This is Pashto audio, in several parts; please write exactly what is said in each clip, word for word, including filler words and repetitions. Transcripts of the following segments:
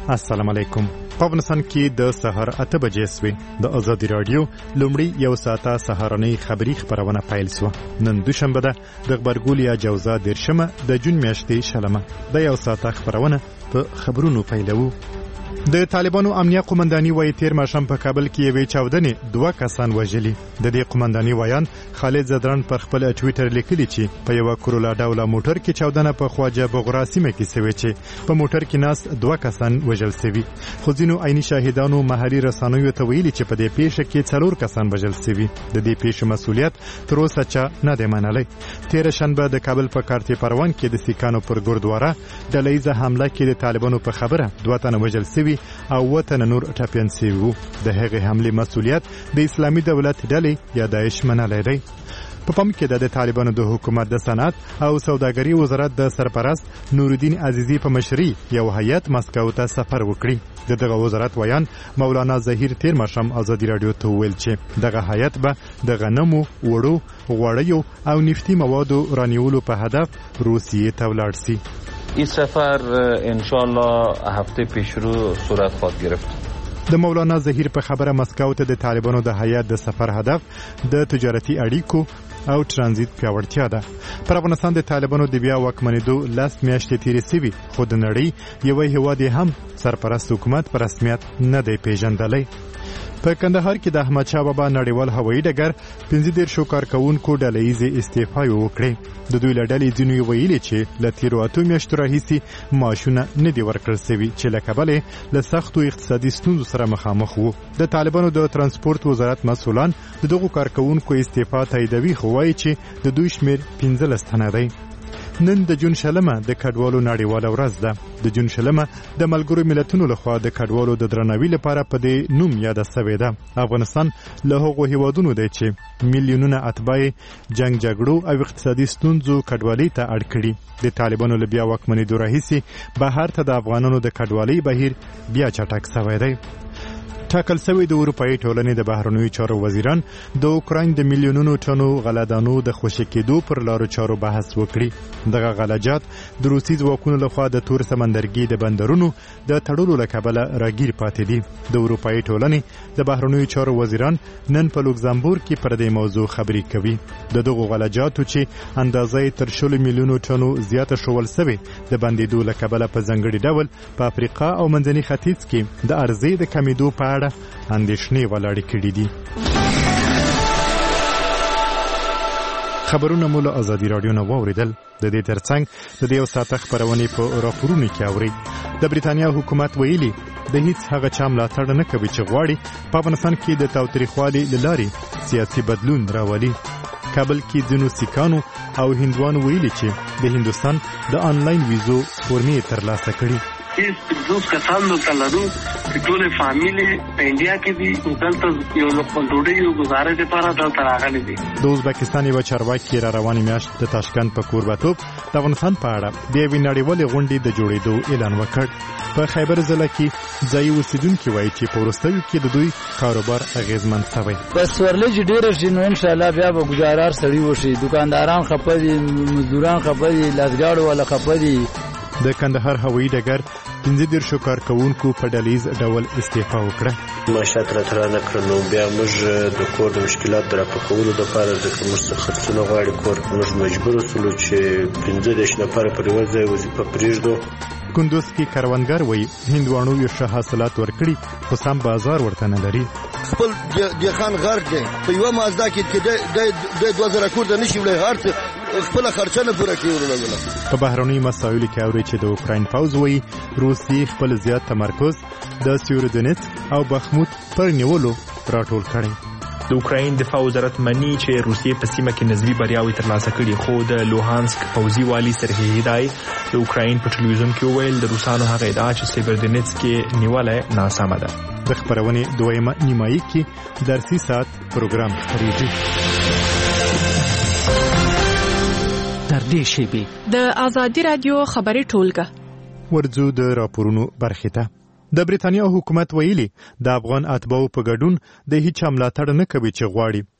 السلام علیکم. په افغانستان کې د سحر اته بجې سوې د ازادي رادیو لومړی یو ساعته سهارنۍ خبری خبرونه پیل شوه. نن دوشنبه ده د غبرګولیا جوزا دیرشمه د جون میاشتې شلمه د یو ساعته خبرونه په خبرونو پیلوو. د طالبانو امنیه قومنداني وایي تیر ماښام په کابل کې یوې چاودنې دوه کسان وژلي. د دې قومنداني وایان خالد زدران پر خپل ټویټر لیکلي چې په یو کرولا ډوله موټر کې چاودنه په خواجه بغرا سیمه کې شوې چې په موټر کې ناست دوه کسان وژل شوي. خو ځینو عیني شاهدانو محلي رسنیو ته ویلي چې په دې پیښه کې څلور کسان وژل شوي. د دې پیښې مسؤلیت تر اوسه چا نه دی منلی. تیر شنبه د کابل په کارتي پروان کې د سیکانو پر ګردواره ډلهیزه حمله کې د طالبانو په خبره دوه تنه وژل شوي او وطن نور ټاپین سی وو. د هغې حملې مسؤلیت د اسلامي دولت ډلې یا داعش منلی دی. په پام کې د طالبانو د حکومت د صنعت او سوداګري وزارت د سرپرست نورالدین عزیزی په مشرۍ یو هیئت مسکو ته سفر وکړي. د دغه وزارت ویان مولانا ظهیر تیر ماښام ازادي رادیو ته وویل چې دغه هیئت به د غنمو، وړو، غوړیو او نفتي موادو رانیولو په هدف روسیې ته ولاړ سي. این سفر انشاءالله هفته پیش رو صورت خواهد گرفت. د مولانا ظهیر په خبره مسکو ته د طالبانو د هیئت د سفر هدف د تجارتي اړیکو او ترانزیت پیاوړتیا ده. پر افغانستان د طالبانو د بیا واکمنېدو لس میاشتې تیرې سوي، خو د نړۍ یو هیواد هم سرپرست حکومت په رسمیت نه دی پیژندلی. په کندهار کې د احمد شاه بابا نړیوال هوایي ډګر پنځه دېرشو کارکوونکو ډلهیزې استعفاوې وکړې. د دوی له ډلې ځینو ویلي چې له تېرو اتو میاشتو راهیسې معاشونه نه دي ورکړل سوي چې له کبله له سختو اقتصادي ستونزو سره مخامخ وو. د طالبانو د ترانسپورت وزارت مسؤلان د دغو کارکوونکو استعفا تاییدوي، خو وایي چې د دوی شمېر پنځلس تنه دی. نن د جون شلمه د کډوالو نړیواله ورځ ده. د جون شلمه د ملګرو ملتونو لخوا د کډوالو د درناوي لپاره په دې نوم یاده شوې ده. افغانستان له هغو هیوادونو دی چې میلیونونه اتباع جنگ جګړو او اقتصادي ستونزو کډوالۍ ته اړ کړي. د طالبانو له بیا واکمنېدو راهیسې بهر ته د افغانانو د کډوالۍ بهیر بیا چټک شوی دی. ټاکل شوی د اروپایي ټولنې د بهرنیو چارو وزیران د اوکراین د میلیونونو ټنو غلهدانو د خوشي کېدو پر لارو چارو بحث وکړي. دغه غلجات د روسي ځواکونو لخوا د تور سمندرګي د بندرونو د تړلو له کبله راګیر پاتې دي. د اروپایي ټولنې د بهرنیو چارو وزیران نن په لوکزامبورګ کې پر دې موضوع خبرې کوي. د دغو غلجاتو چې اندازه تر شلو میلیونو ټنو زیاته شول سوې د بندېدو له کبله په ځانګړي ډول په افریقا او منځني ختیځ کې د عرضې د کمیدو په اړه اندېښنې ولاړې کړي دي. خبرونه مو له ازادي رادیو نه واورېدل. د دې ترڅنګ د دې یو ساعته خپرونې په راپورونو کې اورئ. د بریتانیا حکومت ویلي د هیڅ هغه چا ملاتړ نه کوي چې غواړي په افغانستان کې د تاوتریخوالي له لارې سیاسي بدلون راولي. کابل کې ځینو سیکانو او هندوانو ویلي چې د هندوستان د آنلاین ویزو فورمې ترلاسه کړي. هیڅ پنځوس کسان دلته لرو چې ټولې فامیلې په انډیا کې دي. دلته یو لقمه ډوډۍ یو ګزارش لپاره دلته راغلي دي. د ازبکستان یوه چارواکي را روانې میاشت د تاشکند په کوربهتوب د افغانستان په اړه د یوې نړیوالې غونډې د جوړېدو اعلان وکړ. په خیبر ضلع کې ځایي اوسېدونکي وایي چې په وروستیو کې د دوی کاروبار اغېزمن شوی. بس ورلې چې ډېره شي نو انشاءالله بیا به ګزارار سړي وشي. دکانداران خفه دي، مزدوران خفه دي، لاسګاړو والا خفه دي. د کندهار هوایي ډګر پنځه دېرشو کارکوونکو په ډلیز ډول استعفا وکړه. معاشات راته رانه کړه، نو بیا موږ د کور د مشکلات د راپه کولو دپاره ځکه موږ څه خرڅونه غواړي کور، موږ مجبور شولو چې پنځه دېرش نفره پر یوه ځای وظیفه پرېږدو. کندوز کې کروندګر وایي هندوانو یو ښه حاصلات ورکړي، خو سم بازار ورته نه لري. خپل دهقان غرق دی په یوه مازدا کې د دوه زره کورده نشي وړی، هر څه خپله خرچه نه پوره کوي. ورلګله په بهرنیو مسایلو کې اوري چې د اوکراین پوځ وایي روسیې خپل زیات تمرکز د سیورودنیتسک او بخموت پر نیولو راټول کړی. د اوکراین دفاع وزارت مني چې روسیې په سیمه کې نسبي بریاوې ترلاسه کړي، خو د لوهانسک پوځي والي سرحدي هدای د اوکراین په ټلویزیون کې وویل د روسانو هغه ادعا چې سیورودنیتسک کې نیولای ناسمه ده. د خبرونې دویمه نیمایي کې درسي ساعت پروګرام خپرېږي. تر دې شیبې د ازادي رادیو خبري ټولګه ورځو د راپورونو برخې ته. د بریتانیا حکومت ویلي د افغان اتباعو په ګډون د هیڅ ملاتړ نه کوي چې غواړي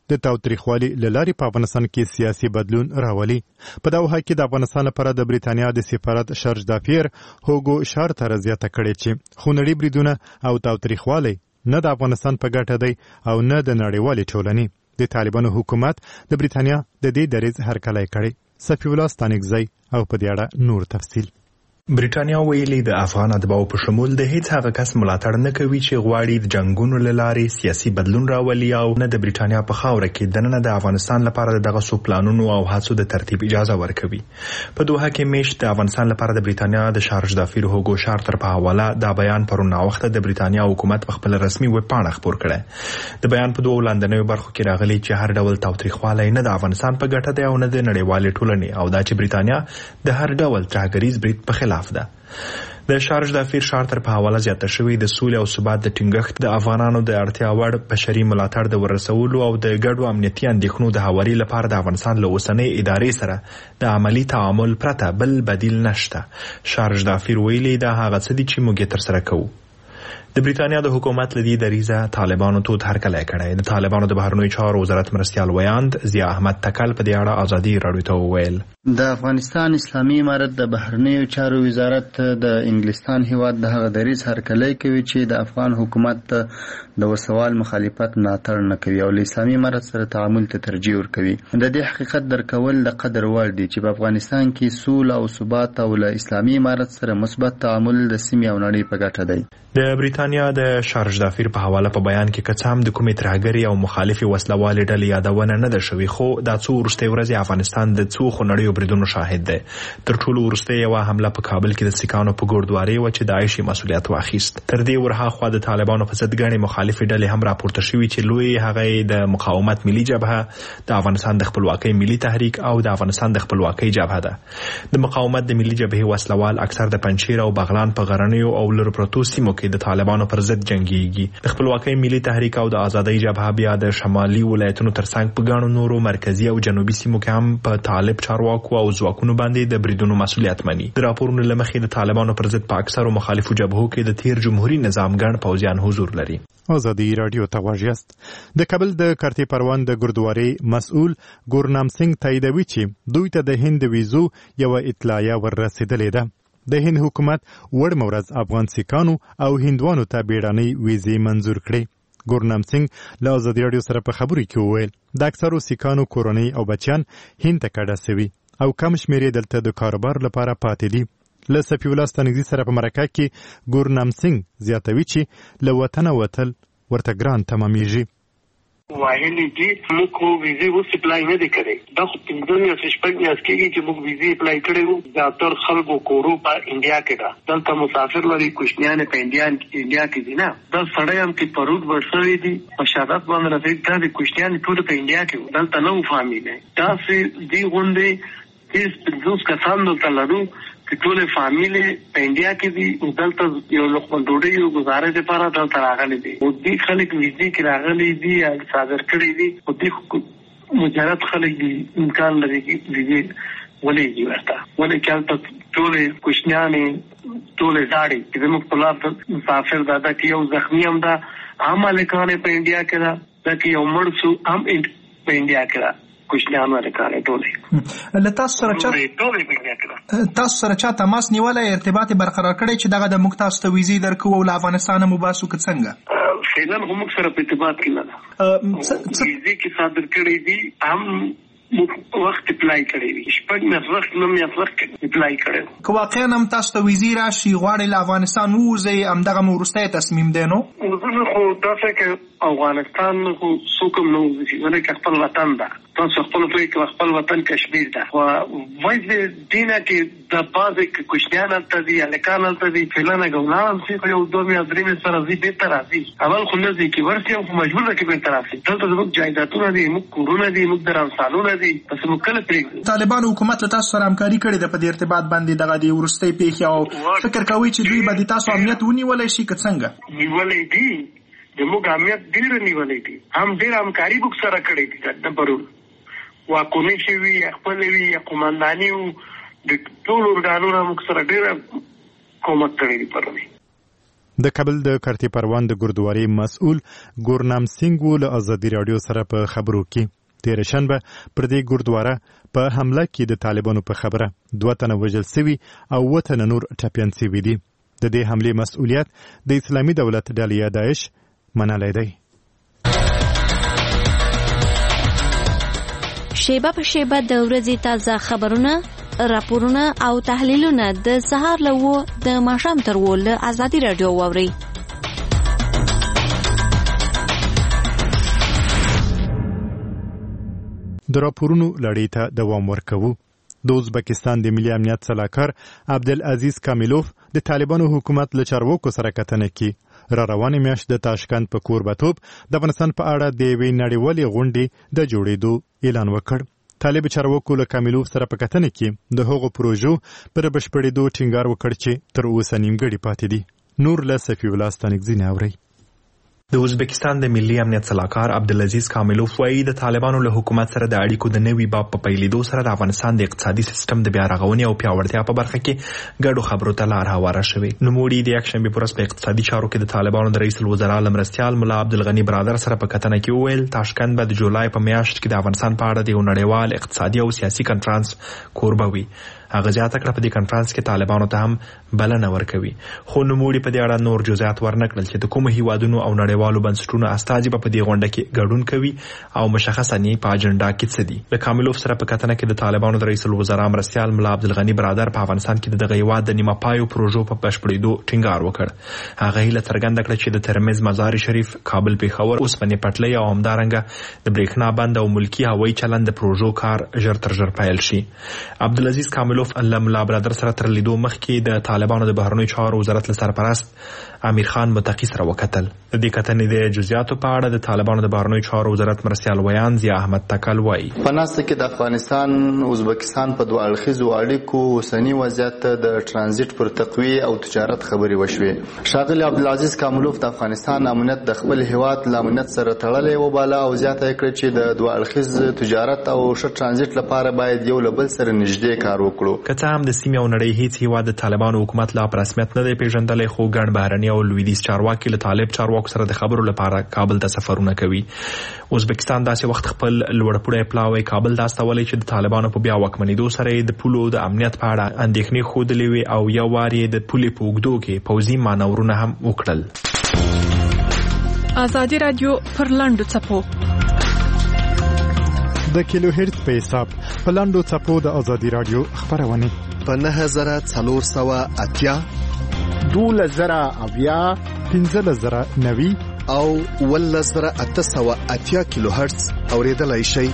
د تاوتریخوالي له لارې په افغانستان کې سیاسي بدلون راولي. په دوحه کې د افغانستان لپاره د بریتانیا د سفارت شارج دافیر هوګو شارتر زیاته کړې چې خونړي بریدونه او تاوتریخوالی نه د افغانستان په ګټه دی او نه د نړیوالې ټولنې. د طالبانو حکومت د بریتانیا د دې دریځ هرکلی کړی. صفی الله ستانکزی او په دې اړه نور تفصیل. بریټانیا ویلي د افغان اتباعو په شمول د هیڅ هغه کس ملاتړ نه کوي چې غواړي د جنگونو له لارې سیاسي بدلون راولي او نه د بریټانیا په خاوره کې دننه د افغانستان لپاره د دغه سو پلانونو او هڅو د ترتیب اجازه ورکوي. په دوحه کې میشت د افغانستان لپاره د بریټانیا د شارج دافیر هوګو شارتر په حواله دا بیان پرون وخت د بریټانیا حکومت په خپل رسمي ویب پاڼه خپور کړی. د بیان په دوه لاندنیو برخو کې راغلي چې هر ډول تاوتریخوالی نه د افغانستان په ګټه دی او نه د نړیوالې ټولنې او دا چې بریټانیا د هر ډول ترهګریز برید په خلاف ده. د شارج دافیر شارتر په حواله زیاته شوی د سولې او ثبات د ټینګښت د افغانانو د اړتیا وړ بشري ملاتړ د ورسولو او د ګډو امنیتي اندېښنو د هواري لپاره د افغانستان له اوسنۍ ادارې سره د عملی تعامل پرته بل بدیل نشته. شارج دافیر ویلي دا هغه څه دي چې موږ تر سره کوو. د بریټانیا د حکومت لدی دریزه طالبانو تود هرکلی کړی. د طالبانو د بهرنیو چارو وزارت مرستیال ویاند ضیا احمد تکل په دې اړه ازادي راډیو ته وویل. د افغانستان اسلامي امارت د بهرنیو چارو وزارت د انګلستان هیواد د هغه دریز هرکلی کوي چې د افغان حکومت د وسوال مخالفت ملاتړ نه کوي او له اسلامي امارت سره تعامل ته ترجیح ورکوي. د دې حقیقت درکول د قدر وړ دي چې په افغانستان کې سوله او ثبات او له اسلامي امارت سره مثبت تعامل د سیمې او نړۍ په ګټه دی. د بریټانیا د شارج دافیر په حواله په بیان کې کڅام د کومې ترهګري او مخالفي وسلوالې ډلې یادونه نه ده شوې، خو دا څو وروستۍ ورځې افغانستان د څو خونړیو بریدونو شاهد دی. تر ټولو وروستۍ یوه حمله په کابل کې د سیکانو په ګوردواري وه چې داعش یې مسؤلیت واخیست. تر دې ورهاخوا د طالبانو په ضد ګڼې مخالفې ډلې هم راپورته شوي چې لوی هغه د مقاومت ملي جبهه، د افغانستان د خپلواکۍ ملي تحریک او د افغانستان د خپلواکۍ جبهه ده. د مقاومت د ملي جبهې وسلوال اکثر د پنجشیر او بغلان په غرنیو او لرو پرتو سیمو کې د طالبانو پر ضد جنگيږي. د خپلواکۍ ملي تحریک او د آزادۍ جبهه بیا د شمالي ولایتونو ترڅنګ په ګڼو نورو مرکزی او جنوبي سیمو کې هم په طالب چارواکو او ځواکونو باندې د بریدونو مسؤلیت مني. د راپورونو له مخې د طالبانو پر ضد په اکثرو مخالفو جبهو کې د تیر جمهوریت نظام ګڼ پوځیان حضور لري. ازادي رادیو ته واجیاست. د کابل د کارتي پروان د ګردواري مسؤل ګورنام سنگ تاییدوي چې دوی ته د هند ویزو یو اطلاعیه ورسېدلې ده. د هند حکومت وړ مورز افغان سیکانو او هندوانو ته بیړنۍ ویزې منظور کړې. ګورنام سنگ له ازادي رادیو سره په خبرو کې وویل د اکثرو سیکانو کورنۍ او بچیان هند ته کډه سوي او کم شمېر یې دلته د کاروبار لپاره پاتې دي. له صفي الله ستانکزي سره په مرکه کې ګورنام سنگ زیاتوي چې له وطنه وتل ورته ګران تمامیږي. وایلی دي موږ خو ویزې اوس اپلای نه دي کړی. دا خو پنځه میاشتې شپږ میاشتې کېږي چې موږ ویزې اپلای کړی وو. زیاتر خلکو کورو په انډیا کې ده، دلته مسافر لري، کوچنیان په انډیا انډیا کې دي. نه دا سړی هم چې پروت ورسوي دي په شهادت باندې رسېږي، دا د کوچنیان ټول په انډیا کې دلته نه و فامیل. داسې دي غونډې هیڅ پنځوس کسان دلته لرو چې ټولې فامیلې په انډیا کې دي، دلته یو لقمه ډوډۍ یو ګزارې لپاره دلته راغلي دي. او دې خلک ویزې کې راغلي دي یا صادر کړي دي، او دې مجرد خلک دي امکان لري چې ویزې ولېږي ورته. ولې چې هلته ټولې کوچنیانې ټولې زاړې چې زموږ په لار مسافر ده، دا کې یو زخمي هم ده، هم هلکانې په انډیا کې ده، دا کې یو مړ سو هم په انډیا کې ده. کوچنیان ورکانه ټولې له تاسو سره چا تاسو سره چا تماس نیولای ارتباط برقرار کړی چې دغه د موږ تاسو ته ویزې درکو او له افغانستانه مو باسو که څنګه؟ فعلا هم سره په ارتباط کې نه ده. ویزې کې صادر کړی دي، هم وخت اپلای کړی وي، شپږ میاشتې وخت نه میاشتې وخت اپلای کړی. که واقعا هم تاسو ته ویزې راشي غواړئ له افغانستان ووځئ، همدغه مو وروستی تصمیم دی نو؟ زه خو داسې که افغانستان خو څوک هم نه وځي، ولې که خپل وطن ده، تاسو خپل پوهې کې خپل وطن کشمیر ده. خو وایي دینه کې د بعضې کوچنیان هلته دي، هلکان هلته دي، فعلا که ولاړم شي خو یو دوه میاشتې درې میاشتې سره ځي بېرته راځي. اول خو نه ځي چې ورسي هم خو مجبور ده چې بېرته راشي. دلته زموږ جایدادونه دي، موږ کورونه دي، موږ درمسالونه دي، بس موږ کله پرېږدو. طالبانو حکومت له تاسو سره همکاري کړې ده په دې ارتباط باندې دغه د وروستۍ پیښې، او فکر کوئ چې دوی به د تاسو امنیت ونیولی شي که څنګه؟ نیولی دي، زموږ امنیت ډېره نیولی دي، هم ډېره همکاري موږ سره کړې دي. د پرون واکونې چې وي یا خپلې وي یا قومنداني وو، د ټولو ارګانونو موږ سره ډېره کومک کړی دی. پرونی د کابل د کارتی پروان د ګردواري مسؤل ګورنام سنگ ول ازادي رادیو سره په خبرو کې تیر شنبه پر دې ګردواره په حمله کې د طالبانو په خبره دوه تنه وژل شوي او اووه تنه نور ټپیان شوي دي. د دې حملې مسؤلیت د اسلامي دولت ډلې داعش منلی دی. شیبه په شیبه د ورځې تازه خبرونه، راپورونه او تحلیلونه د سهار له وو د ماښام تر وو له ازادي راډیو واورئ. د راپورونو لړۍ ته دوام ورکوو. د ازبکستان د ملي امنیت سلاکار عبدالعزیز کامیلوف د طالبانو حکومت له چارواکو سره کتنه کې را روانې میاشت د تاشکند په کوربتوب د افغانستان په اړه د یوې نړیوالې غونډې د جوړېدو اعلان وکړ. طالب چارواکو له کامیلوف سره په کتنه کې د هغو پروژو پر بشپړېدو ټینګار وکړ چې تر اوسه نیمګړي پاتې دي. نور له صفي الله ستانکزي نه اورئ. د ازبکستان د ملي امنیت سلاکار عبدالعزیز کامیلوف وایي د طالبانو له حکومت سره د اړیکو د نوي باب په پیلېدو سره د افغانستان د اقتصادي سیستم د بیا رغونې او پیاوړتیا په برخه کې ګډو خبرو ته لار هواره شوې. نوموړي د یکشنبې په ورځ په اقتصادي چارو کې د طالبانو د رئیس الوزرا له مرستیال ملا عبدالغني برادر سره په کتنه کې وویل تاشکند به د جولای په میاشت کې د افغانستان په اړه د یو نړیوال اقتصادي او سیاسي کنفرانس کوربه وي. هغه زیاته کړه په دې کنفرانس کې طالبانو ته هم بلنه ورکوي. خو نوموړي په دې اړه نور جزئیات ورنکړل چې د کومو هیوادونو او نړیوالو بنسټونو استازي په دې غونډه کې ګډون کوي او مشخصا نه په اجنډا کې څه دي. د کامیلوف سره په کتنه کې د طالبانو د رئیس الوزرا مرستیال ملا عبدالغني برادر په افغانستان کې د دغه هیواد د نیمه پایو پروژو په بشپړېدو ټینګار وکړ. هغه هیله څرګنده کړه چې د ترمز مزار شریف، کابل، پیښور، اوسپنې پټلۍ او همدارنګه د برېښنا بند او ملکی هوایي چلند د پروژو کار ژر تر ژر پیل شي. عبدالعزیز کامیلوف الله ملا برادر سره تر لیدو مخکې د طالبانو د بهرنیو چارو وزارت له سرپرست امیر خان متقی سره وکتل. د دې کتنې د جزئیاتو په اړه د طالبانو د بهرنیو چارو وزارت مرستیال ویان ضیا احمد تکل وایي په ناسته کې د افغانستان ازبکستان په دوه اړخیزو اړیکو اوسنی وضعیت د ترانزیت پر تقویه او تجارت خبرې وشوې. ښاغلي عبدالعزیز کامیلوف د افغانستان امنیت د خپل هیواد له امنیت سره تړلی وباله او زیاته کړه چې د دوه اړخیز تجارت او ښه ترانزیت لپاره باید یو له بل سره نږدې کار وکړو. که څه هم د سیمې او نړۍ هیڅ هیواد د طالبانو حکومت لا په رسمیت نه دی پیژندلی، خو ګڼ بهرني او لویدیځ چارواکي له طالب چارواکو سره د خبرو لپاره کابل ته سفرونه کوي. ازبکستان داسې وخت خپل لوړپوړی پلاوی کابل ته استولی چې د طالبانو په بیا واکمنېدو سره د پولو د امنیت په اړه اندېښنې ښودلې وې او یو وار یې د پولې په اوږدو کې پوځي مانورونه هم وکړل. ازادي راډیو پر لنډو څپو د کیلو هرتز په حساب په لنډو څپو د ازادي راډیو خبرونه په نهه زره څلور سوه اتیا، دولس زره اویا، پنځلس زره نوي او اوولس زره اته سوه اتیا کیلو هرتز اوریدلای شئ.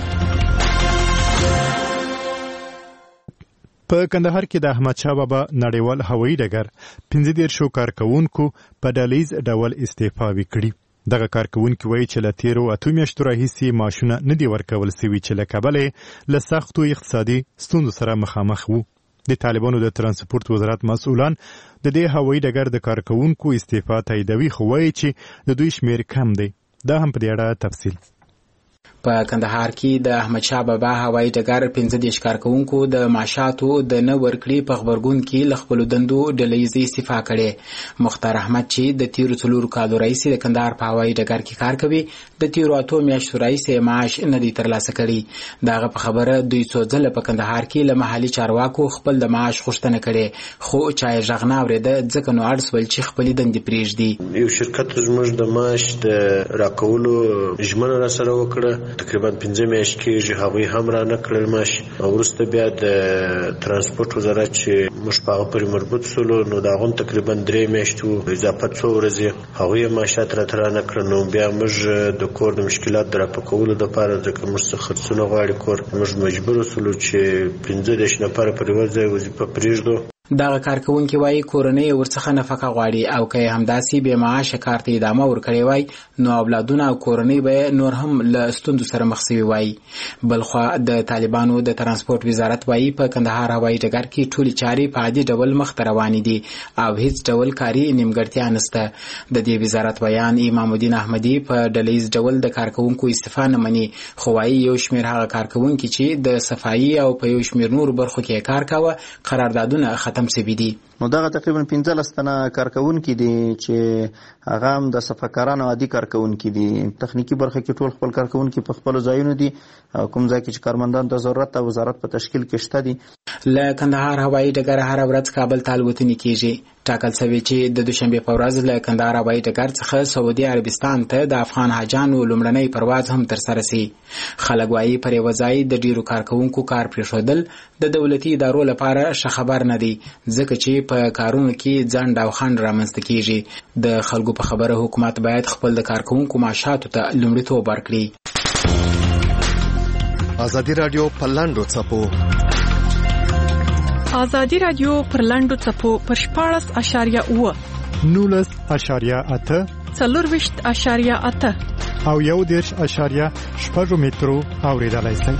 په کندهار کې د احمد شاه بابا نړیوال هوایي ډګر پنځه دېرشو کارکوونکو په ډلیز ډول استعفا وکړي. دغه کارکوونکي وایي چې له تیرو اتو میاشتو راهیسې معاشونه نه دي ورکول سوي چې له کبله له سختو اقتصادي ستونزو سره مخامخ وو. د طالبانو د ترانسپورت وزارت مسؤلان د دې هوایي ډګر د کارکوونکو استعفا تاییدوي، خو وایي چې د دوی شمیر کم دی. دا هم په دې اړه تفصیل. په کندهار کې د احمد شاه بابا هوایي ډګر پنځه دېرش کارکوونکو د معاشاتو د نه ورکړې په خبرګون کې له خپلو دندو ډلهییزه استعفا کړې. مختار احمد چې د تیرو څلورو کالو راهیسې د کندهار په هوایي ډګر کې کار کوي، د تیرو اتو میاشتو راهیسې معاش نه دی ترلاسه کړی. د هغه په خبره دوی څو ځله په کندهار کې له محلي چارواکو خپل د معاش غوښتنه کړې، خو چا یې غږ نه اورېده، ځکه نو اړ سول چې خپلې دندې پرېږدي. یو شرکت زموږ د معاش د راکولو ژمنه راسره وکړه، تقریبا پنځه میاشتې کېږي، هغوی هم را نه کړل معاش. وروسته بیا د ترانسپورت وزارت چې موږ په هغه پورې مربوط سولو، نو د هغو تقریبا درې میاشتې اضافه څو ورځې هغوی یې معاشات راته را نه کړل. نو بیا موږ د کور د مشکلات د راپاکولو دپاره، ځکه موږ څه خرڅونه غواړي کور، موږ مجبور سولو چې پنځه دېرش نفره پر یوه ځای وظیفه پرېږدو. دغه کارکوونکي وایي کورنۍ ورڅخه نفقه غواړي او که یې همداسې بې معاشه کار ته ادامه ورکړې وای، نو اولادونه او کورنۍ به نور هم له ستونزو سره مخ سوي وای. بلخوا د طالبانو د ترانسپورت وزارت وایي په کندهار هوایي ډګر کې ټولې چارې په عادي ډول مخته روانې دي او هیڅ ډول کاري نیمګړتیا نشته. د دې وزارت بیان امام الدین احمدي په ډلیز ډول د کارکوونکو استعفا نه مني، خو وایي یو شمېر هغه کارکوونکي چې د صفایي او په یو شمېر نور برخو کې کار کاوه قراردادونه ختم سوي دي. نو دغه تقریبا پنځلس تنه کارکونکي دي چې هغه هم د صفاکارانو عادي کارکونکي دي. تخنیکی برخه کې ټول خپل کارکونکي په خپل ځایونو دي، کوم ځای کې چې کارمندان د ضرورت او وزارت په تشکیل کې شته دي. له کندهار هوایي ډګر هر ورځ کابل ته الوتنې کیږي. ټاکل شوی چې د دوشنبه په ورځ له کندهار هوایي ډګر څخه سعودي عربستان ته د افغان حاجانو لومړنی پرواز هم ترسره شي. خلک وايي پر یوه ځای د ډیرو کارکونکو کار پرېښودل د دولتي ادارو لپاره ښه خبر نه دی، ځکه چې په کارونو کې ځنډ او خنډ رامنځته کیږي. د خلکو په خبره حکومت باید خپل د کارکونکو معاشاتو ته لومړیتوب ورکړي. ازادي رادیو په لاندو څپو ازادي رادیو پر لاندو څپو پر شپاړس اشاریه اوه نولس اشاریه اته څلورویشت اشاریه اته او یو دېرش اشاریه شپږ مترو اورېدلای شئ.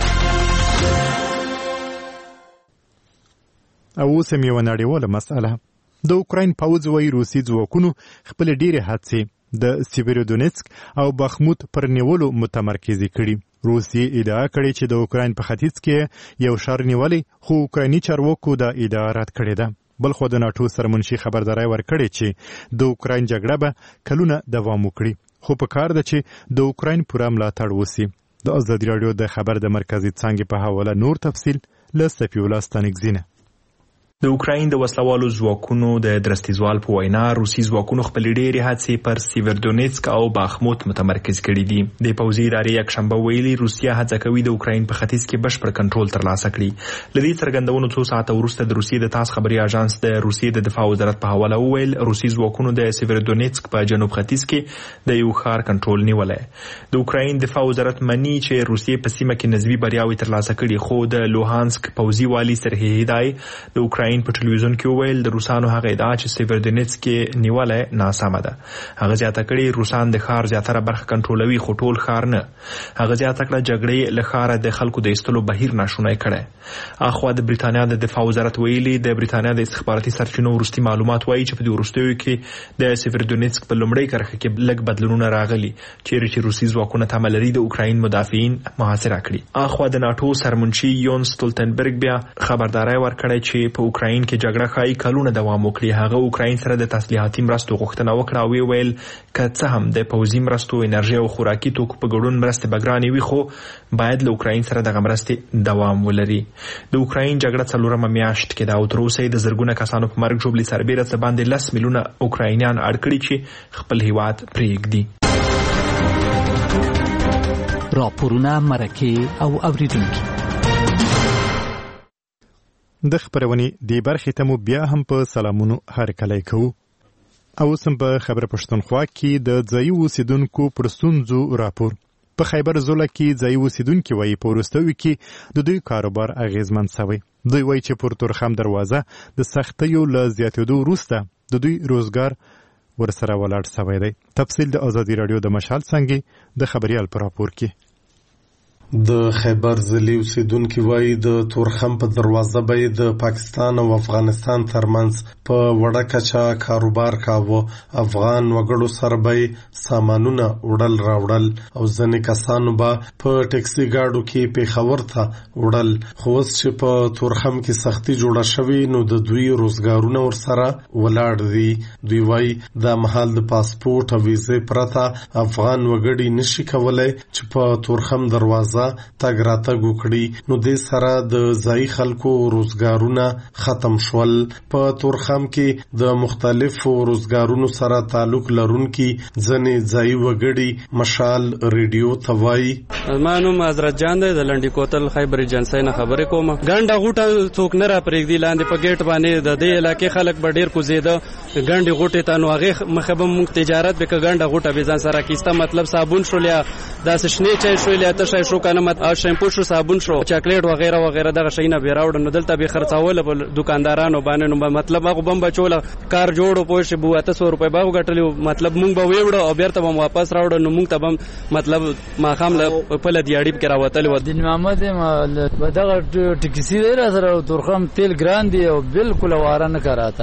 او اوس هم یوه نړیواله مسئله. د اوکراین پوځ وايي روسي ځواکونو خپلې ډېرې هڅې د سیویرودونیسک او بخموت پر نیولو متمرکزې کړي. روسیې ادعا کړې چې د اوکراین په ختیځ کې یو ښار نیولی، خو اوکرایني چارواکو دا ادعا رد کړې ده. بلخو د ناټو سرمنشي خبرداری ورکړې چې د اوکراین جګړه به کلونه دوام وکړي، خو په کار ده چې د اوکراین پوره ملاتړ وسی. د ازادي راډیو د خبر د مرکزي څانګې په حواله نور تفصیل له صفي الله ستانکزینه. د اوکراین د وسلوالو ځواکونو د درستیزوال په وینا روسي ځواکونو خپلې ډېرې هڅې پر سیویرودونیسک او باخموت متمرکز کړي دي. د پوځي ادارې یکشنبه ویلي روسیه هڅه کوي د اوکراین په ختیځ کې بشپړ کنټرول ترلاسه کړي. له دې څرګندونو څو ساعته وروسته د روسیې د تاس خبري اژانس د روسیې د دفاع وزارت په حواله وویل روسي ځواکونو د سیویرودونیسک په جنوب ختیځ کې د یو ښار کنټرول نیولی. د اوکراین دفاع وزارت مني چې روسیې په سیمه کې نسبي بریاوې ترلاسه کړي، خو د لوهانسک پوځي والي سرهی هدای د اوکراین په ټلویزیون کې ویل د روسانو هغه ادعا چې سیویرودونیسک کې نیولای ناسمه ده. هغه زیاته کړي روسان د ښار زیاتره برخه کنټرولوي، خو ټول ښار نه. هغه زیاته کړه جګړې له ښاره د خلکو د ایستلو بهیر ناشونی کړی. اخوا د بریتانیا د دفاع وزارت ویلي د بریتانیا د استخباراتي سرچینو وروستي معلومات وایي چې په دې وروستیو کې د سیویرودونیسک په لومړۍ کرښه کې لږ بدلونونه راغلي، چیرې چې روسي ځواکونه تمه لري د اوکراین مدافعین محاصره کړي. اخوا د ناټو سرمنشي یون ستولتنبرګ بیا خبرداری ورکړی چې په اوکراین کې جګړه خای کلونه دوام وکړي. هغه اوکراین سره د تسلیحاتي مرستو غوښتنه وکړه او ویل که څه هم د پوځي مرستو، انرژي او خوراکي توکو په ګډون مرستې بګرانې وي، خو باید له اوکراین سره دغه مرستې دوام ولري. د اوکراین جګړه څلورمه میاشت کې ده او تر اوسه د زرګونه کسانو په مرګ ژوبلې سربیره څه باندې لس میلیونه اوکراینیان اړ کړي چې خپل هیواد پرېږدي. راپورونه، مرکې او اوریدونکي د خبرونې د برخې ته مو بیا هم په سلامونو هرکلی کوو. او اوس هم په خبره پښتونخوا کې د ځایي اوسیدونکو پر ستونزو راپور. په خیبر زوله کې ځایي اوسیدونکي وایي په وروستیو کې د دوی کاروبار اغیزمن شوی. دوی وایي چې پر تورخم دروازه د سختیو له زیاتېدو وروسته د دوی روزګار ورسره ولاړ شوی دی. تفصیل د ازادي راډیو د مشال څنګه د خبريال پر راپور کې. د خیبر ضلع اوسیدونکي وایي د تورخم په دروازه به د پاکستان او افغانستان ترمنځ په وړه کچه کاروبار کاوه. افغان وګړو سره به سامانونه وړل راوړل او ځینې کسانو به په ټکسي ګاډو کې پیښور ته وړل. خو اوس چې په تورخم کې سختي جوړه شوې نو د دوی روزګارونه ورسره ولاړ دي. دوی وایي دا مهال د پاسپورت او ویزې پرته افغان وګړي نشي کولای چې په تورخم دروازه تګ راتګ وکړي. نو دې سره د ځایي خلکو روزګارونه ختم شول. په تورخم کې د مختلفو روزګارونو سره تعلق لرونکي ځینې ځایي وګړي مشال ریډیو ته وایي ما نوم حضرت جان دی، د لنډي کوتل خیبر ایجنسی نه خبرې کوم. ګنډه غوټه څوک نه را پرېږدي، لاندې په ګیټ باندې د دې علاقې خلک به ډېر کوزېده ګنډې غوټې ته. نو هغې مخه به مونږ تجارت به که ګنډه غوټه به ځان سره کیسته مطلب صابون شول یا داسې شنې چای شول یا تشی شو کنه مت شیمپو شو صابون شو چاکلیټ وغیرہ وغیرہ دغه شیونه به راوړل. نو دلته به خرڅول په دکاندارانو باندې. نو مطلب هغه بم بچول کار جوړو پوه شي بو اته سو روپۍ باغ غټلو. مطلب مونږ به ویوړو او بیرته به واپس راوړو. نو مونږ ته به مطلب ما خام له په لدیاړي کې راوتل و. دین محمد ما دغه ټیکسي دی را سره تورخم تیل ګران دی او بالکل واره نه کراتا.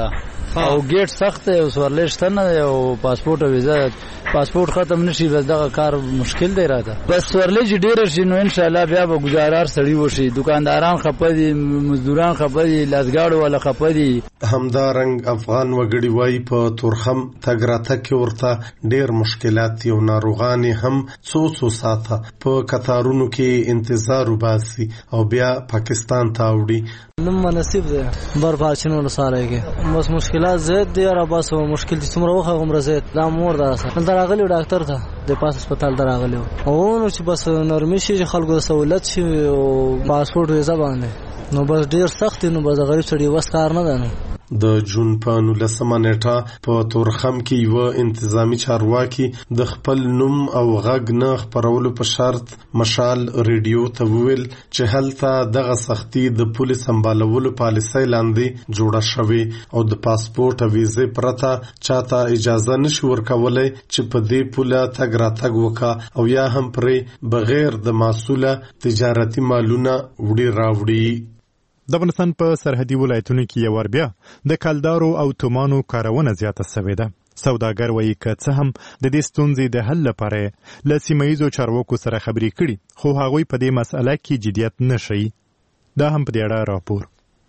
او ګیټ سخت دی او سوارلې شته نه دی او پاسپورت او ویزا پاسپورت ختم نشي بس دغه کار مشکل دی راته بس سوارلې چې ډېر شي نو ان شاء الله بیا به گزارار سړی وشي دکانداران خپه دي مزدوران خپه دي لاسګاړو ولا خپه دي همدارنګ افغان وګړي وای په تورخم تګ راتګ کې ورته ډېر مشکلات یو ناروغان هم څو څو ساعته په قطارونو کې انتظار وباسي او بیا پاکستان ته وړي نو مناسب دی بربادشنو لساره کې بس مشکلات زیات دي او بس مشکل دي څومره وخت عمر زیات دا مور دا اصل دراغلی ډاکټر ته د پاس هسپتال دراغلی او نو چې بس نرمي شي خلکو د سہولت شي او پاسپورت ویزا باندې نو بس ډیر سخت نو بس غریب سړي وس کار نه ده د جون په نولسمه نیټه په تورخم کې یو انتظامی چارواکي د خپل نوم او غږ نه خبرولو په شرط مشال ریډیو ته ویل چې هلته دغه سختي د پولیس سمبالولو پالیسۍ لاندې جوړه شوې او د پاسپورت او ویزې پرته چاته اجازه نشي ورکولای چې په دې پوله تګ راتګ وکړي او یا هم پرې بغیر د مسؤله تجارتي مالونه وړي راوړي. د افغانستان په سرحدي ولایتونو کې یو ور بیا د کلدارو او تومانو کارونه زیاته شوې ده. سوداګر وایي که څه هم د دې ستونزې د حل لپاره له سیمه ییزو چارواکو سره خبرې کړي خو هغوی په دې مسئله کې جدیت نه ښیي. دا هم په دې اړه راپور.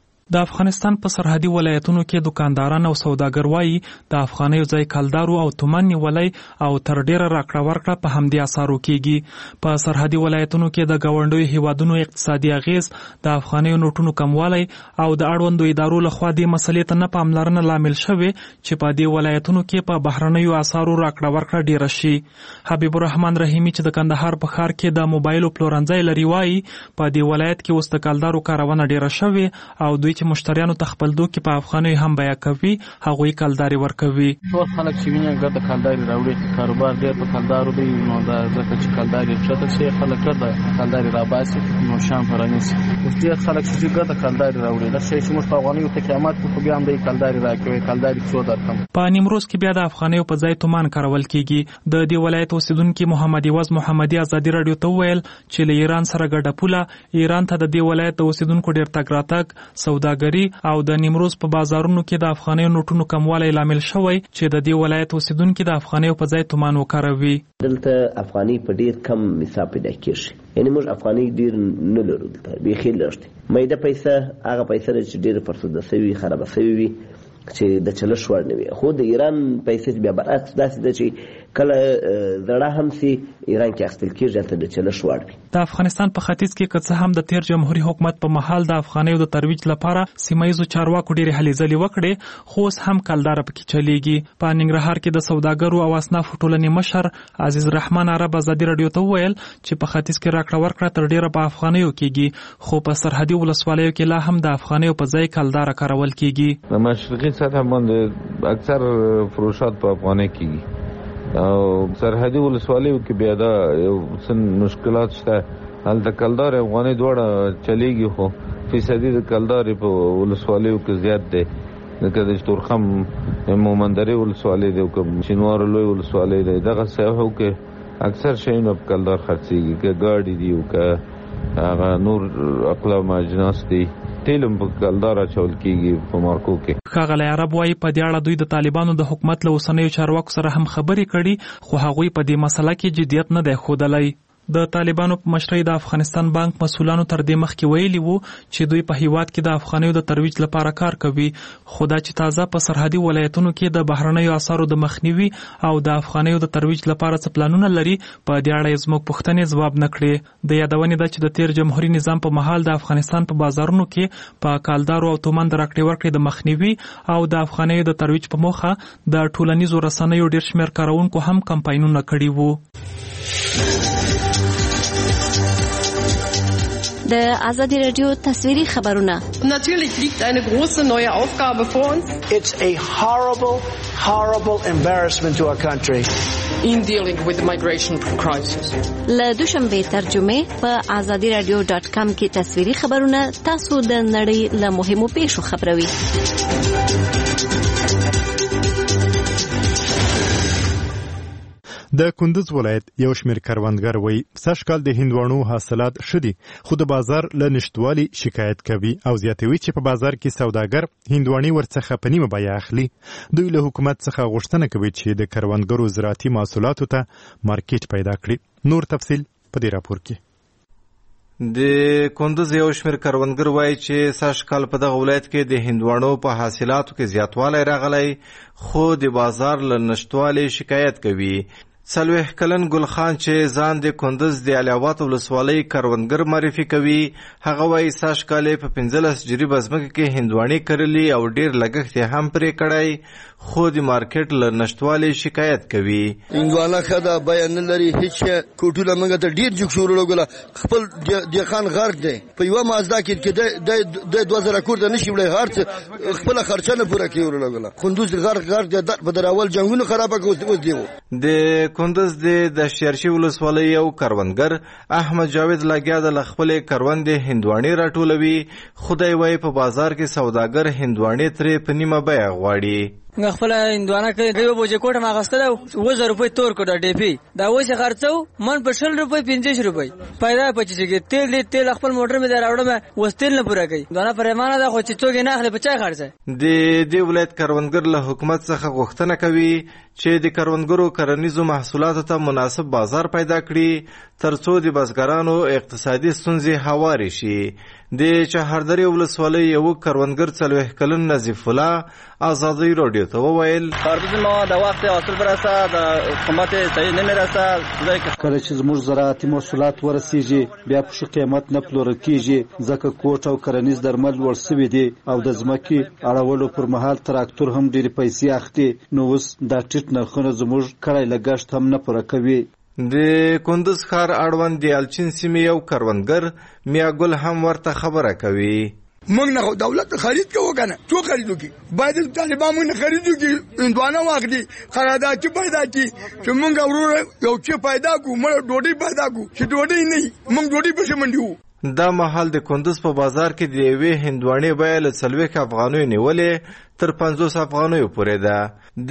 د افغانستان په سرحدي ولایتونو کې دکانداران او سوداګر وایي د افغانیو ځای کلدارو او تومان نیولای او تر ډیره راکړه ورکړه په همدې اسارو کېږي. په سرحدي ولایتونو کې د ګاونډیو هیوادونو اقتصادي اغیز د افغانیو نوټونو کموالی او د اړوندو ادارو لخوا دې مسلې ته نه پاملرنه لامل شوې چې په دې ولایتونو کې په بهرنیو اسارو راکړه ورکړه ډیره شي. حبیب الرحمن رحیمی چې د کندهار په ښار کې د موبایلو پلورنځی لري وایي په دې ولایت کې اوس د کلدارو کارونه ډیره شوې او دوی چې مشتریانو ته خپل دوکې په افغانیو هم بیه کوي هغوی کلداري ورکوي. ټول خلک چې ویني ګټه کلداري راوړي کاروبار ډېر په کلدارو دی نو دا ځکه چې کلداري ښکته شي خلک ګټه کلداري راباسي نو شام پرانیسي اوس ډېر خلک چې ګټه کلداري راوړي دا شی چې موږ په افغانیو ته قیامت خو بیا هم دی کلداري راکوي کلداري څو درکم. په نیمروز کې بیا د افغانیو په ځای تومان کارول کیږي. د دې ولایت اوسیدونکي محمد یواز محمدي ازادي رادیو ته ویل چې له ایران سره ګډه پوله ایران ته د دې ولایت اوسیدونکو ډېر تګ راتګ سوداګري او د نیمروز په بازارونو کې د افغانیو نوټونو کموالی لامل شوی چې د دې ولایت اوسیدونکي د افغانیو په ځای تومان وکاروي. دلته افغاني په ډیر کم حساب پیدا کیږي یعنی موږ افغاني ډیر نه لرو دلته بیخي لرته مېده پیسې هغه پیسې چې ډیر پرسوده سوي خراب سوي وي چې د چلش وړ نه وي خو د ایران پیسې بیا برعکس داسې ده چې کله زړه هم سي ایران کې اخیستل کېږي ته د چلش وړ وي. د افغانستان په ختیځ کې که څه هم د تیر جمهوریت حکومت په مهال د افغانیو د ترویج لپاره سیمه ییزو چارواکو ډېرې هلې ځلې وکړې خو اوس هم کلداره پکې چلیږي. په ننګرهار کې د سوداګرو او اصنافو ټولنې مشر عزیز رحمان عرب ازادي رادیو ته وویل چې په ختیځ کې راکړه ورکړه تر ډیره په افغانیو کېږي خو په سرحدي ولسوالیو کې لا هم د افغانیو په ځای کلداره کارول کېږي. د مشرقي سطح باندې اکثر فروشات په افغاني کېږي او سرحدي ولسوالیو کې بیا دا یو څه مشکلات شته هلته کلدار افغاني دواړه چلیږي خو فیصدي د کلدارې په ولسوالیو کې زیات دی لکه د تورخم مومندرې ولسوالۍ دی او که شینوارو لوی ولسوالۍ دی دغه سیاحو کې اکثر شیونه په کلدار خرڅېږي که ګاډي دي او که هغه نور اقلام اجناس دي تیلم په کلدار اچول کېږي په مارکو کې. ښاغلی عرب وایي په دې اړه دوی د طالبانو د حکومت له اوسنیو چارواکو سره هم خبرې کړي خو هغوی په دې مسله کې جدیت نه دی ښودلی. د طالبانو په مشرۍ د افغانستان بانک مسؤلانو تر دې مخکې ویلي وو چې دوی په هیواد کې د افغانیو د ترویج لپاره کار کوي خو دا چې تازه په سرحدي ولایتونو کې د بهرنیو اسعارو د مخنیوي او د افغانیو د ترویج لپاره څه پلانونه لري په دې اړه زموږ پوښتنې ځواب نه کړې. د یادونې ده چې د تیر جمهوریت نظام په مهال د افغانستان په بازارونو کې په کالدارو او تومان د راکړې ورکړې د مخنیوي او د افغانیو د ترویج په موخه د ټولنیزو رسنیو ډیر شمېر کارونکو هم کمپاینونه کړي وو. د آزادی رادیو تصویری خبرونه. Natürlich liegt eine große neue Aufgabe vor uns. It's a horrible, horrible embarrassment to our country. In dealing with the migration crisis. له دوشنبه ترجمه په آزادی رادیو ډاټ کام کې تصویری خبرونه تاسو د نړۍ له مهمو پیښو خبروي. د کندوز ولایت یو شمېر کروندګر وایي سږ کال د هندواڼو حاصلات ښه دي خو د بازار له نشتوالي شکایت کوي او زیاتوي چې په بازار کې سوداګر هندواڼې ورڅخه په نیمه بیه اخلي. دوی له حکومت څخه غوښتنه کوي چې د کروندګرو زراعتي محصولاتو ته مارکیټ پیدا کړي. نور تفصیل په دې راپور کې. د کندوز یو شمېر کروندګر وایي چې سږ کال په دغه ولایت کې د هندواڼو په حاصلاتو کې زیاتوالی راغلی خو د بازار له نشتوالي شکایت کوي. څلوېښت کلن ګل خان چې ځان د کندوز د علیاباد ولسوالۍ کروندګر معرفي کوي هغه وایي سږ کال یې په پنځلس جریبه ځمکه کې هندواڼې کرلي او ډېر لګښت یې هم پرې کړی خو د مارکیټ له نشتوالي شکایت کوي. هندواڼه ښه ده بیه نه لري هېڅ شی کوټونه موږ ته ډېر جګ شو ورلګوله خپل دهقان غرق دی په یوه مازدا کې کې دی دوه زره کور ته نشي وړی هر څه خپله خرچه نه پوره کوي ورلګوله. کندوز غرق غرق دی په دراول جنګونو خرابه کړه اوس دی د کندوز د دشتیارشي ولسوالۍ یو کروندګر احمد جاوید لګیا د له خپلې کروندې هندواڼې راټولوي خدای وایي په بازار کې سوداګر هندواڼې ترې په نیمه بیه غواړي. موږ خپله هندوانه کوي یو بوجه کوټه مې اخیستله اووه زره روپۍ تور کړه ډېپې دا اوس یې خرڅو من په شل روپۍ پنځه روپۍ پیدا یې پچیس کېږي تیل دی تیل خپل موټر مې دی راوړم اوس تیل نه پوره کوي هندوانه پرېمانه ده خو چې څوک یې نه اخلي په چا یې خرڅوي. د دې ولایت کروندګر له حکومت څخه غوښتنه کوي چې د کروندګرو کرنیزو محصولاتو ته مناسب بازار پیدا کړي تر څو د بزګرانو اقتصادي ستونزې هوارې شي. د چهاردرې ولسوالۍ یو کروندګر څلوېښت کلن نظیف الله ازادۍ راډیو ته وویل خارجي ما د وخت حاصل برسه د حکومت صحیح نه میرسه کله چې زموږ زراعتي محصولات ورسیږي بیا په ښه قیمت نه پلورل کیږي ځکه کوټ او کرنیز درمل لوړ سوي دي او د ځمکې اړولو پر مهال تراکتور هم ډېرې پیسې اخلي نو اوس دا ټیټ نرخونه زموږ کړی لګښت هم نه پوره کوي. د کندوز ښار اړوند د الچین سیمې یو کروندګر میاګل هم ورته خبره کوي. موږ نه دولت خرید کوو کنه څو خریدو کی باید طالبان موږ نه خریدو کی هندوانه واخلي قرارداد کې پیدا کی چې موږ ورور یو چې پیدا کو موږ ډوډۍ پیدا کو چې ډوډۍ نه موږ ډوډۍ په شمنډیو. دا مهال د کندوز په بازار کې د یوې هندواڼې بیه له څلوېښت افغانیو نیولې تر پنځوس افغانیو پورې ده.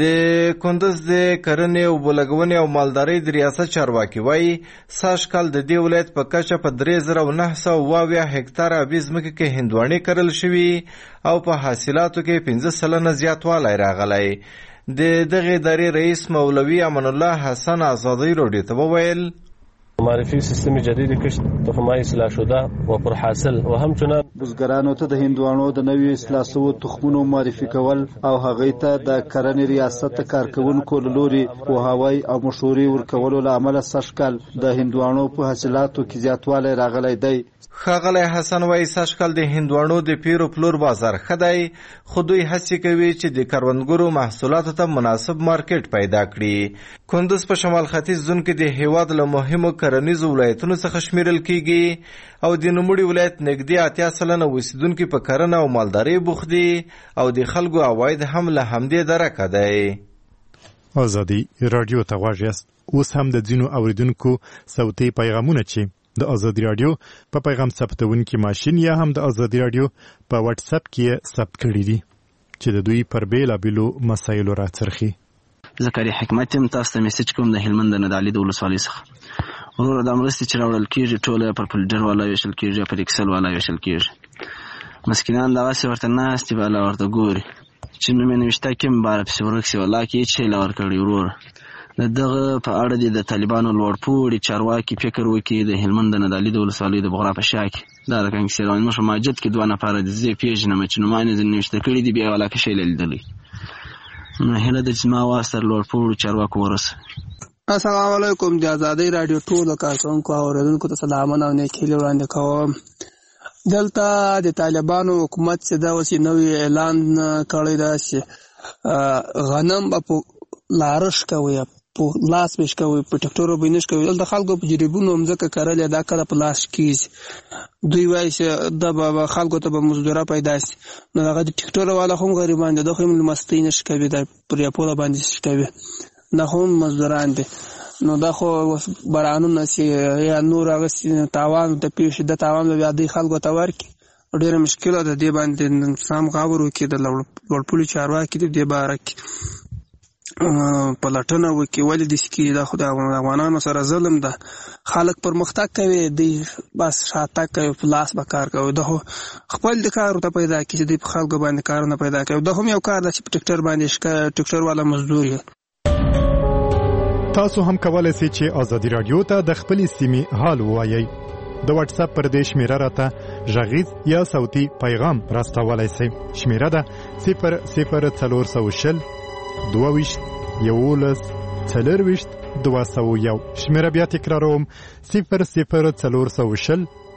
د کندوز د کرنې اوبه لګونې او مالدارۍ د ریاست چارواکي وایي سږ کال د دې ولایت په کچه په درې زره او نهه سوه اوه اویا هکتاره ابي ځمکې کې هندواڼې کرل شوي او په حاصلاتو کې پنځه سلنه زیاتوالی راغلی. د دغې ادارې رئیس مولوي امان الله حسن ازادۍ راډیو ته وویل معرفی سیستم جدید کشت تخمای اصلاح شده و پرحاصل و همچنان بزګرانو ته د هندوانو د نوي اصلاح شوو تخمونو معرفي کول او هغوی ته د کرنې ریاست د کارکوونکو له لوري پوهاوی او مشورې ورکولو له امله سږ کال د هندوانو په حاصلاتو کې زیاتوالی راغلی دی. ښاغلی حسن وایي سږ کال د هندواڼو د پیرو پلور بازار ښه دی خو دوی هڅې کوي چې د کروندګرو محصولاتو ته مناسب مارکیټ پیدا کړي. کندوز په شمال ختیځ زون کې د هیواد له مهمو کرنیزو ولایتونو څخه شمیرل کیږي او د نوموړي ولایت نږدې اتیا سلنه اوسیدونکي په کرنه او مالدارۍ بوخت دي او د خلکو عواید هم له همدې درکه دی. ازادي راډیو ته غواړئ یاست اوس هم د ځینو اوریدونکو صوتي پیغامونه چې د ازادي راډیو په پیغام ثبتونکي ماشین یا هم د ازادي راډیو په واتس اپ کې ثبت کړي دي چې د دوی پر بیلابیلو مسایلو راڅرخي. زکریا حکمت هم تاسو ته میسج کوم د هلمند د ندالي د ولسوالۍ څخه. ورور د مرستې چې راوړل کېږي ټوله پر فلډر والا ویشل کېږي پر اکسل والا ویشل کېږي. مسکینان دغسې ورته ناست دي بالا ورته ګوري چې نوم یې نوشته کې مباره پسې ورک سي والله کې هېڅ شی له ورکړي. ورور د دغه په اړه دې د طالبانو لوړپوړي چارواکي فکر وکړي د هلمند د ندالي د ولسوالۍ د بغرا په شا کې دا د کنګسیر مشر ماجد کې دوه نفره دي زه یې پېژنم چې نومان یې ځینې نوشته کړي دي بیا یې ولاکه شی لیدلی. نو هیله ده چې زما واز تر لوړپوړو چارواکو ورسوي. السلام علیکم. د ازادۍ راډیو ټولو کارکوونکو او اورېدونکو ته سلامونه او نیک هیلې وړاندې کوم. دلته د طالبانو حکومت چې دا اوس نوی اعلان کړی ده چې غنم به په لارش کوي په لاس بهش کوي په ټکټورو به نش کوي دلته خلکو په جریبونو مځکه کرلې دا کله په لاس کېږي دوی وایي چې دا به خلکو ته به مزدوره پیدا شي نو هغه د ټکټورو والا خو هم غریبان دي دا خو هم مستۍ نشي کوي دا پر یپوله باندې شي کوي نه خو هم مزدوران دي نو دا خو برانونه چې یا نور هغه تاوان د پیښ د تاوان بیا د خلکو ته ورکړي ډېره مشکله ده دې باندې سم غور وکړي د لوړپوړو چارواکي دې باره کې پلټنه وکړي ولې داسې کېږي دا خو د افغانانو سره ظلم ده خلک پرمختګ کوي دوی بس شاتګ کوي په لاس به کار کوي دا خو خپل د کار ورته پیدا کړي چې دوی په خلکو باندې کارونه پیدا کوي دا هم یو کار ده چې په ټکټر باندې ټکټر والا مزدور یې تاسو هم کولای شئ چې ازادي رادیو ته د خپلې سیمې حال ووایئ د واتس اپ پر دې شمیره راته غږیز یا صوتي پیغام راستولای شئ شمیره ده صفر صفر څلور سوه شل دوه ویشت یولس څلور ویشت دوه سوه یو شمیره بیا تکراروم صفر صفر څلور سوه شل